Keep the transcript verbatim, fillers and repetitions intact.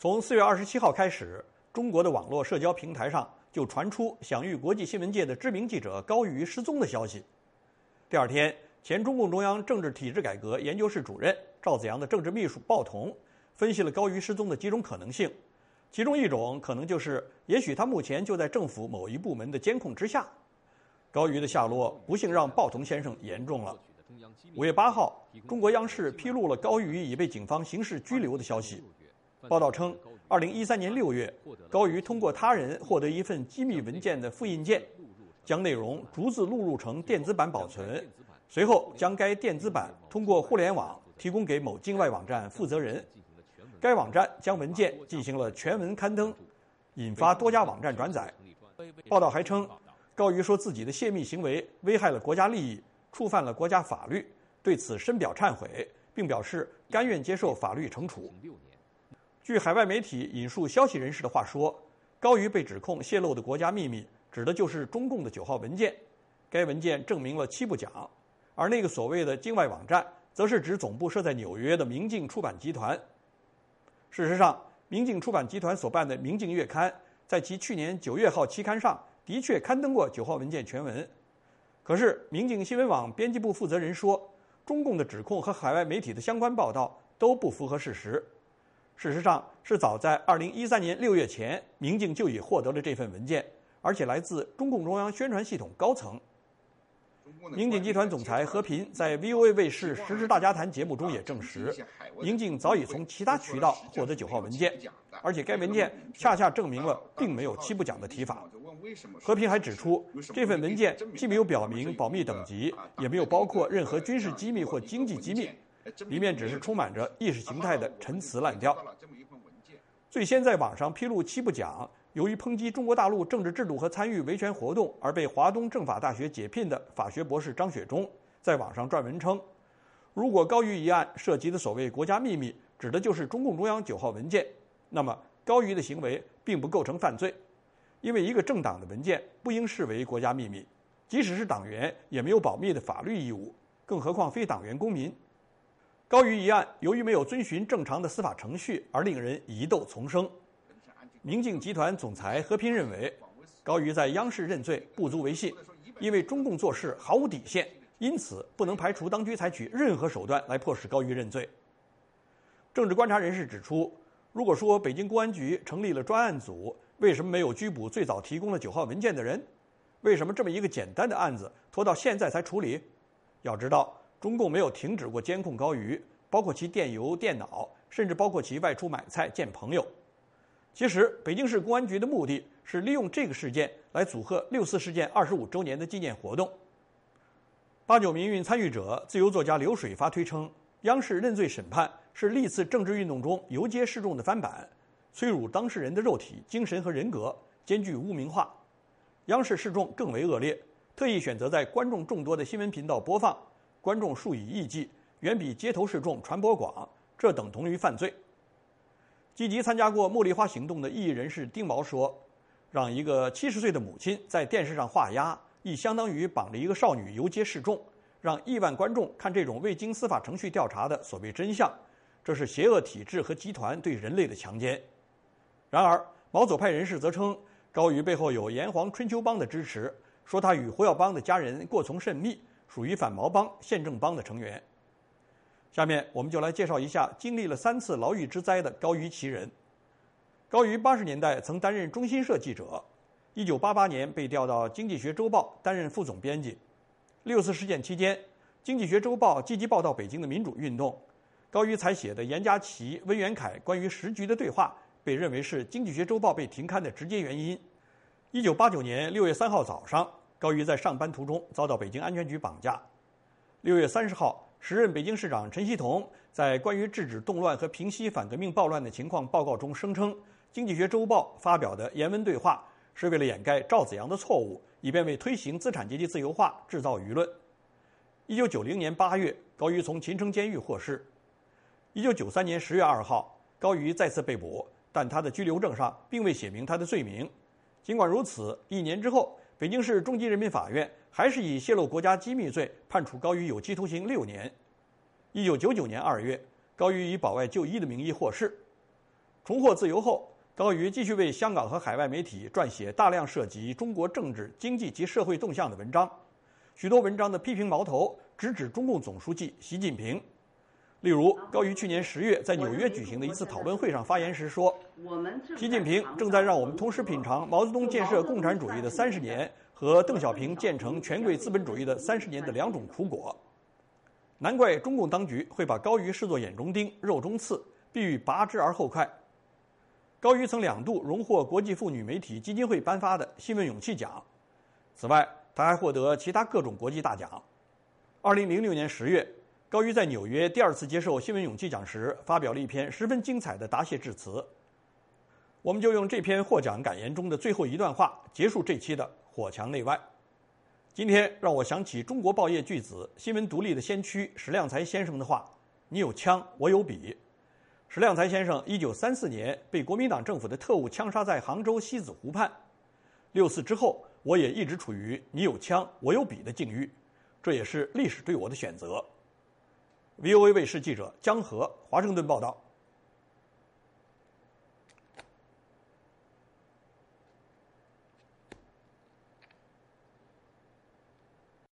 从四月二十七号开始，中国的网络社交平台上就传出享誉国际新闻界的知名记者高瑜失踪的消息。第二天，前中共中央政治体制改革研究室主任赵紫阳的政治秘书鲍同分析了高瑜失踪的几种可能性，其中一种可能就是，也许他目前就在政府某一部门的监控之下。高瑜的下落不幸让鲍同先生言中了。五月八号，中国央视披露了高瑜已被警方刑事拘留的消息。报道称，二零一三年六月，高瑜通过他人获得一份机密文件的复印件，将内容逐字录入成电子版保存，随后将该电子版通过互联网提供给某境外网站负责人。该网站将文件进行了全文刊登，引发多家网站转载。报道还称，高瑜说自己的泄密行为危害了国家利益，触犯了国家法律，对此深表忏悔，并表示甘愿接受法律惩处。据海外媒体引述消息人士的话说，高瑜被指控泄露的国家秘密指的就是中共的九号文件，该文件证明了七不讲，而那个所谓的境外网站则是指总部设在纽约的明镜出版集团。事实上，明镜出版集团所办的《明镜月刊》在其去年九月号期刊上的确刊登过九号文件全文。可是，明镜新闻网编辑部负责人说，中共的指控和海外媒体的相关报道都不符合事实。事实上，是早在二零一三年六月前，明镜就已获得了这份文件，而且来自中共中央宣传系统高层。明镜集团总裁何频在 V O A 卫视《时事大家谈》节目中也证实，明镜早已从其他渠道获得九号文件，而且该文件恰恰证明了并没有七不讲的提法。何频还指出，这份文件既没有表明保密等级，也没有包括任何军事机密或经济机密，里面只是充满着意识形态的陈词滥调。最先在网上披露七不讲，由于抨击中国大陆政治制度和参与维权活动而被华东政法大学解聘的法学博士张雪忠，在网上撰文称，如果高瑜一案涉及的所谓国家秘密指的就是中共中央九号文件，那么高瑜的行为并不构成犯罪，因为一个政党的文件不应视为国家秘密，即使是党员也没有保密的法律义务，更何况非党员公民。高瑜一案由于没有遵循正常的司法程序而令人疑窦丛生。明镜集团总裁何频认为，高瑜在央视认罪不足为信，因为中共做事毫无底线，因此不能排除当局采取任何手段来迫使高瑜认罪。政治观察人士指出，如果说北京公安局成立了专案组，为什么没有拘捕最早提供了九号文件的人？为什么这么一个简单的案子拖到现在才处理？要知道，中共没有停止过监控高瑜，包括其电邮、电脑，甚至包括其外出买菜、见朋友。其实，北京市公安局的目的是利用这个事件来组合六四事件二十五周年的纪念活动。八九民运参与者、自由作家刘水发推称，央视认罪审判是历次政治运动中游街示众的翻版，摧辱当事人的肉体、精神和人格，兼具污名化。央视示众更为恶劣，特意选择在观众众多的新闻频道播放，观众数以亿计，远比街头示众传播广，这等同于犯罪。积极参加过茉莉花行动的异议人士丁毛说，让一个七十岁的母亲在电视上画押，亦相当于绑着一个少女游街示众，让亿万观众看这种未经司法程序调查的所谓真相，这是邪恶体制和集团对人类的强奸。然而，毛左派人士则称，高瑜背后有炎黄春秋帮的支持，说他与胡耀邦的家人过从甚密，属于反毛帮、宪政帮的成员。下面我们就来介绍一下经历了三次牢狱之灾的高瑜其人。高瑜八十年代曾担任中新社记者，一九八八年被调到《经济学周报》担任副总编辑。六四事件期间，《经济学周报》积极报道北京的民主运动。高瑜才写的严家琪、温元凯关于时局的对话，被认为是《经济学周报》被停刊的直接原因。一九八九年六月三号早上，高瑜在上班途中遭到北京安全局绑架。六月三十号，时任北京市长陈锡同在关于制止动乱和平息反革命暴乱的情况报告中声称，《经济学周报》发表的言文对话是为了掩盖赵紫阳的错误，以便为推行资产阶级自由化制造舆论。一九九零年八月，高瑜从秦城监狱获释。一九九三年十月二号，高瑜再次被捕，但他的拘留证上并未写明他的罪名。尽管如此，一年之后，北京市中级人民法院还是以泄露国家机密罪判处高瑜有期徒刑六年。一九九九年二月，高瑜以保外就医的名义获释。 重获自由后，高瑜继续为香港和海外媒体撰写大量涉及中国政治、经济及社会动向的文章，许多文章的批评矛头直指中共总书记习近平。例如，高瑜去年十月在纽约举行的一次讨论会上发言时说：“习近平正在让我们同时品尝毛泽东建设共产主义的三十年和邓小平建成权贵资本主义的三十年的两种苦果。”难怪中共当局会把高瑜视作眼中钉、肉中刺，必欲拔之而后快。高瑜曾两度荣获国际妇女媒体基金会颁发的新闻勇气奖，此外，他还获得其他各种国际大奖。二零零六年十月，高瑜在纽约第二次接受新闻勇气奖时，发表了一篇十分精彩的答谢致辞。我们就用这篇获奖感言中的最后一段话结束这期的火墙内外。今天让我想起中国报业巨子、新闻独立的先驱史量才先生的话：“你有枪，我有笔。”史量才先生一九三四年被国民党政府的特务枪杀在杭州西子湖畔。六四之后，我也一直处于你有枪，我有笔的境遇，这也是历史对我的选择。V O A 卫视记者江河华盛顿报道。